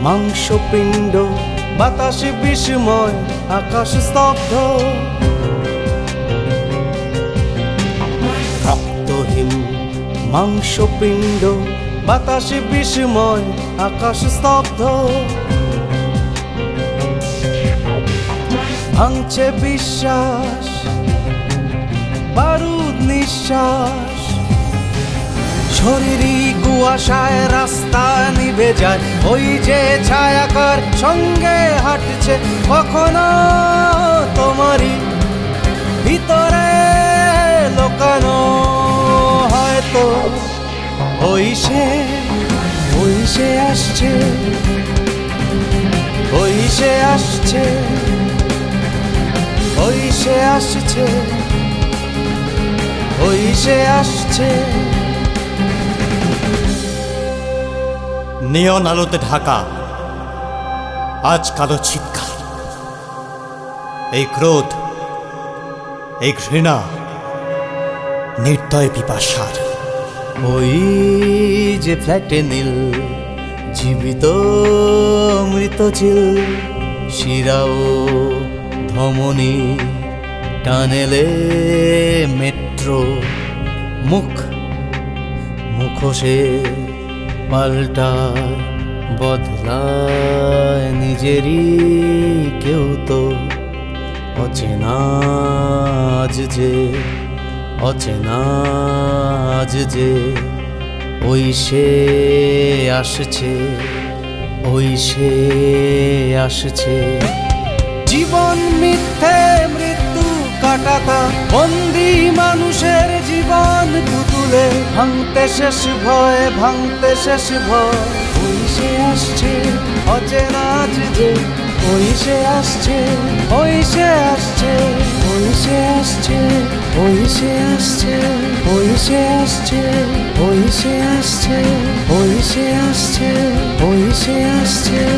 মাংসপিণ্ড বাতাসে বিস্ময়, আকাশ স্তব্ধ। রক্তহীন মাংসপিণ্ড বাতাসে বিস্ময়, আকাশ স্তব্ধ। ভাঙছে বিশ্বাস, বারুদ নিঃশ্বাস। শরীরই কুয়াশায় রাস্তা নিভে যায়, ওই যে ছায়াকার সঙ্গে হাঁটছে কখনো তোমারই ভিতরে লোকানো। হয়তো ওই সে আসছে, ওই সে আসছে, ওই সে আসছে, ওই সে আসছে। নিয়ন আলোতে ঢাকা আজ কালো চিৎকার, এই ক্রোধ, এই ঘৃণা, নির্দয় পিপাসার। ওই যে ফ্ল্যাটে নীল, জীবিত মৃত চিল, শিরা ও ধমনী টানেলে মেট্রো। মুখোশে পাল্টায়, বদলায় নিজেরই কেউ তো। অচেনা আজ যে, অচেনা আজ যে, ওই সে আসছে, ওই সে আসছে। জীবন মিথ্যে, মৃত্যু কাটাতা, বন্দি মানুষের জীবন পুতুলে। ভাঙতে শেষ ভয়, ভাঙতে শেষ ভয়। ওই সে আসছে, অচেনা আজ যে, ওই সে আসছে, ওই সে আসছে, ওই সে আসছে, ওই সে আসছে, ওই সে আসছে, ওই সে আসছে, ওই সে আসছে, ওই সে আসছে।